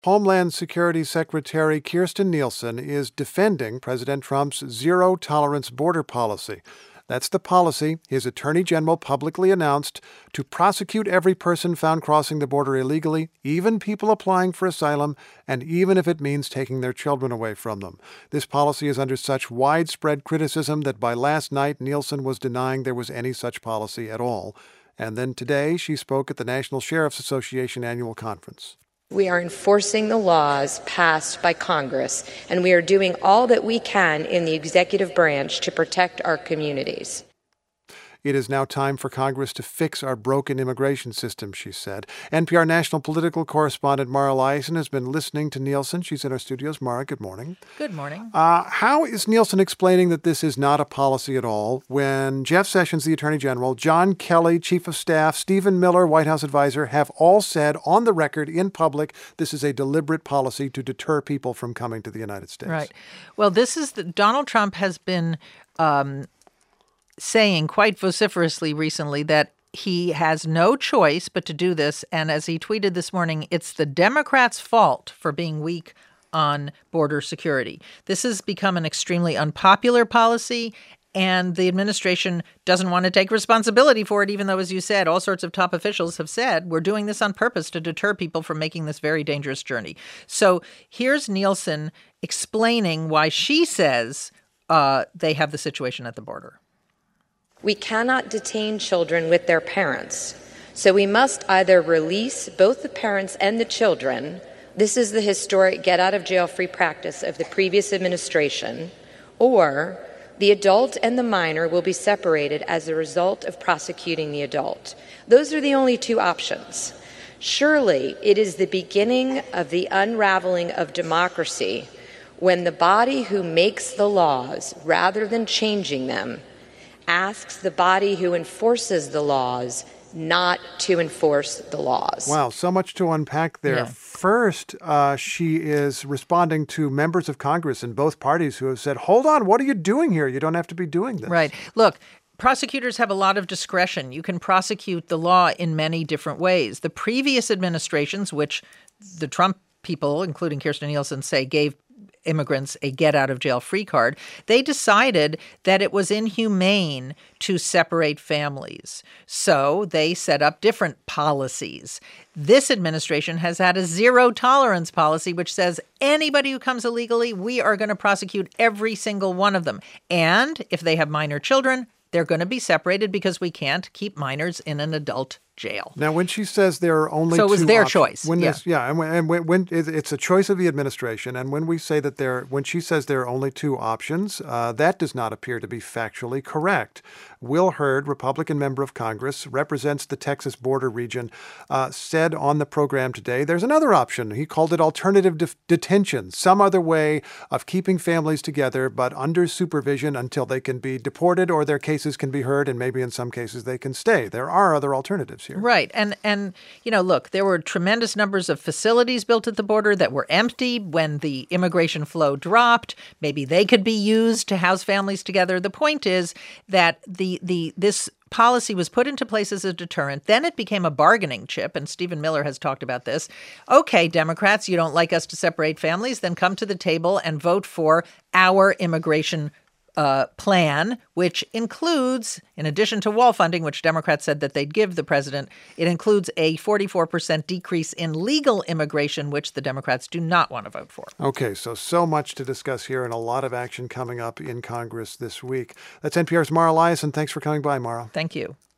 Homeland Security Secretary Kirstjen Nielsen is defending President Trump's zero-tolerance border policy. That's the policy his attorney general publicly announced to prosecute every person found crossing the border illegally, even people applying for asylum, and even if it means taking their children away from them. This policy is under such widespread criticism that by last night, Nielsen was denying there was any such policy at all. And then today, she spoke at the National Sheriff's Association annual conference. We are enforcing the laws passed by Congress, and we are doing all that we can in the executive branch to protect our communities. It is now time for Congress to fix our broken immigration system, she said. NPR national political correspondent Mara Liasson has been listening to Nielsen. She's in our studios. Mara, good morning. Good morning. How is Nielsen explaining that this is not a policy at all when Jeff Sessions, the Attorney General, John Kelly, Chief of Staff, Stephen Miller, White House advisor, have all said on the record in public this is a deliberate policy to deter people from coming to the United States? Right. Well, Donald Trump has been saying quite vociferously recently that he has no choice but to do this. And as he tweeted this morning, it's the Democrats' fault for being weak on border security. This has become an extremely unpopular policy, and the administration doesn't want to take responsibility for it, even though, as you said, all sorts of top officials have said, we're doing this on purpose to deter people from making this very dangerous journey. So here's Nielsen explaining why she says they have the situation at the border. We cannot detain children with their parents, so we must either release both the parents and the children. This is the historic get-out-of-jail-free practice of the previous administration, or the adult and the minor will be separated as a result of prosecuting the adult. Those are the only two options. Surely it is the beginning of the unraveling of democracy when the body who makes the laws, rather than changing them, asks the body who enforces the laws not to enforce the laws. Wow, so much to unpack there. Yeah. First, she is responding to members of Congress in both parties who have said, hold on, what are you doing here? You don't have to be doing this. Right. Look, prosecutors have a lot of discretion. You can prosecute the law in many different ways. The previous administrations, which the Trump people, including Kirstjen Nielsen, say gave immigrants a get-out-of-jail-free card, they decided that it was inhumane to separate families. So they set up different policies. This administration has had a zero-tolerance policy, which says anybody who comes illegally, we are going to prosecute every single one of them. And if they have minor children, they're going to be separated because we can't keep minors in an adult jail. Now, when she says there are only two So it was their options, choice. When it's a choice of the administration, and when we say that when she says there are only two options, that does not appear to be factually correct. Will Hurd, Republican member of Congress, represents the Texas border region, said on the program today, there's another option. He called it alternative detention, some other way of keeping families together, but under supervision until they can be deported or their cases can be heard, and maybe in some cases they can stay. There are other alternatives here. Right. And look, there were tremendous numbers of facilities built at the border that were empty when the immigration flow dropped. Maybe they could be used to house families together. The point is that this policy was put into place as a deterrent. Then it became a bargaining chip, and Stephen Miller has talked about this. Okay, Democrats, you don't like us to separate families, then come to the table and vote for our immigration plan, which includes, in addition to wall funding, which Democrats said that they'd give the president, it includes a 44% decrease in legal immigration, which the Democrats do not want to vote for. Okay, so much to discuss here and a lot of action coming up in Congress this week. That's NPR's Mara Liasson. Thanks for coming by, Mara. Thank you.